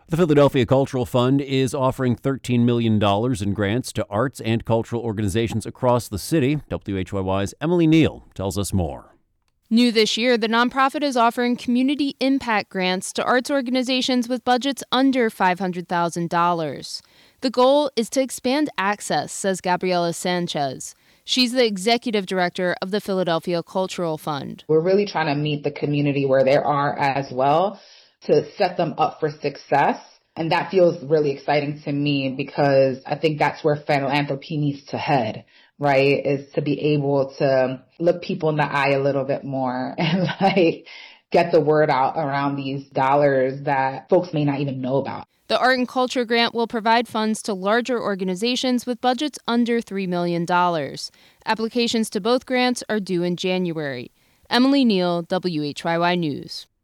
The Philadelphia Cultural Fund is offering $13 million in grants to arts and cultural organizations across the city. WHYY's Emily Neal tells us more. New this year, the nonprofit is offering community impact grants to arts organizations with budgets under $500,000. The goal is to expand access, says Gabriela Sanchez. She's the executive director of the Philadelphia Cultural Fund. We're really trying to meet the community where they are as well, to set them up for success. And that feels really exciting to me because I think that's where philanthropy needs to head, right? Is to be able to look people in the eye a little bit more and get the word out around these dollars that folks may not even know about. The Art and Culture Grant will provide funds to larger organizations with budgets under $3 million. Applications to both grants are due in January. Emily Neal, WHYY News.